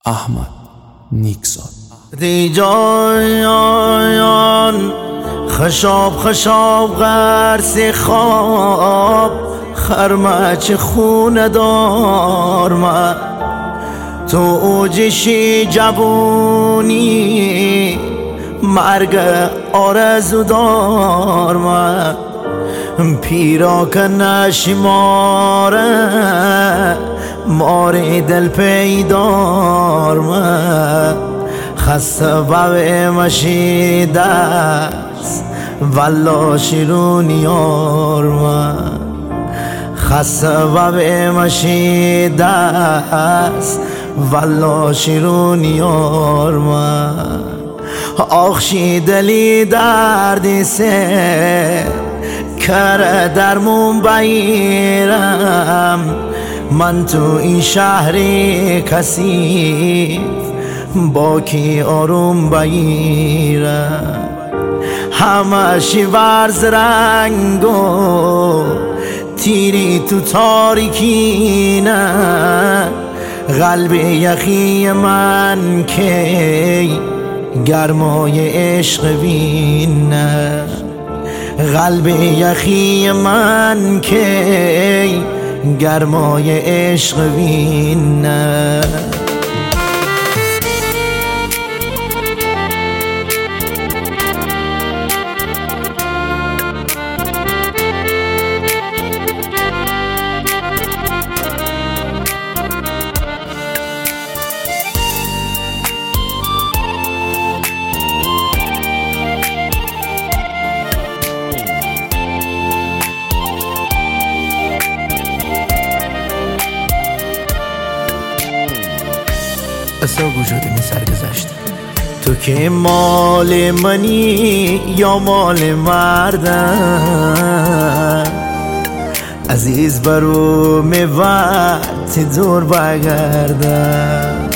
احمد نیکزاد. دیجایان خشاب خشاب غرس خواب خرمچ خونه دار من تو اوجشی جوونی مرگ آرزو دار من پیراکنش ماره دل پیدار من خسته بوه مشی دست والا شیرون یار من خسته بوه مشی دست والا شیرون یار من آخشی دلی دردی سه کره درمون بگیرم من تو این شهری کسی با کی آروم بگیرم همشی ورز رنگ و تیری تو تاریکی نه قلب یخی من که گرمای عشق بینه قلب یخی من که گرمای عشق بینه اصلا وجود این سرگذشته تو که مال منی یا مال مردم عزیز برو میوقت دور بگردم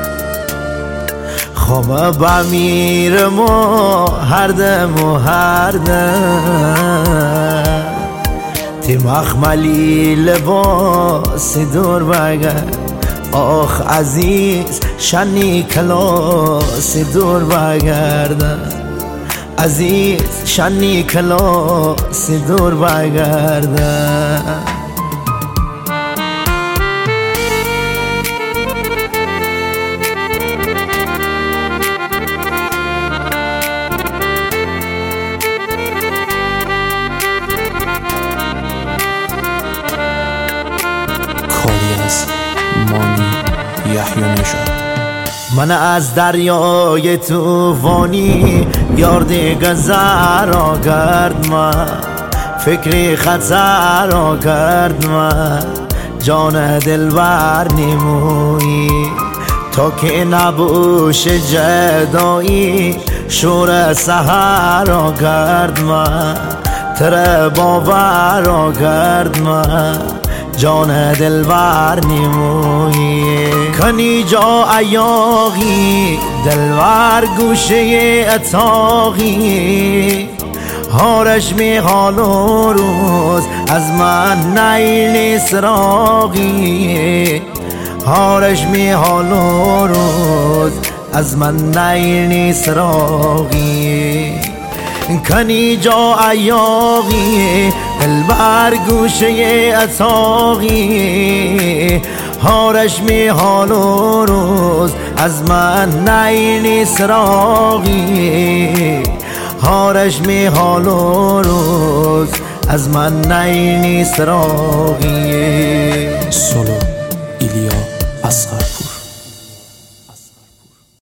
خواب بمیرم و هر دم تی مخملی لباس دور بگردم آخ عزیز شنی کلاس دور بگردم عزیز شنی کلاس دور بگردم کاری از مانی یحیی نژاد. من از دریای توفانی یارد گذر کرد من فکری خطر کرد من جان دلبر نمویی تا که نبوش جدایی شور سحر کرد من تر باور کرد من جان دلبر نمویی کنی جا ایاغی دلبر گوشه اتاقی هارش می حال و روز از من نیل سراغی هارش می حال و روز از من نیل سراغی کنی جا ایاغی دلبر گوشه اتاقی هارش می حال و روز از من نیل سراغی هارش می حال و روز از من نیل سراغی سولو ایلیا اصغر.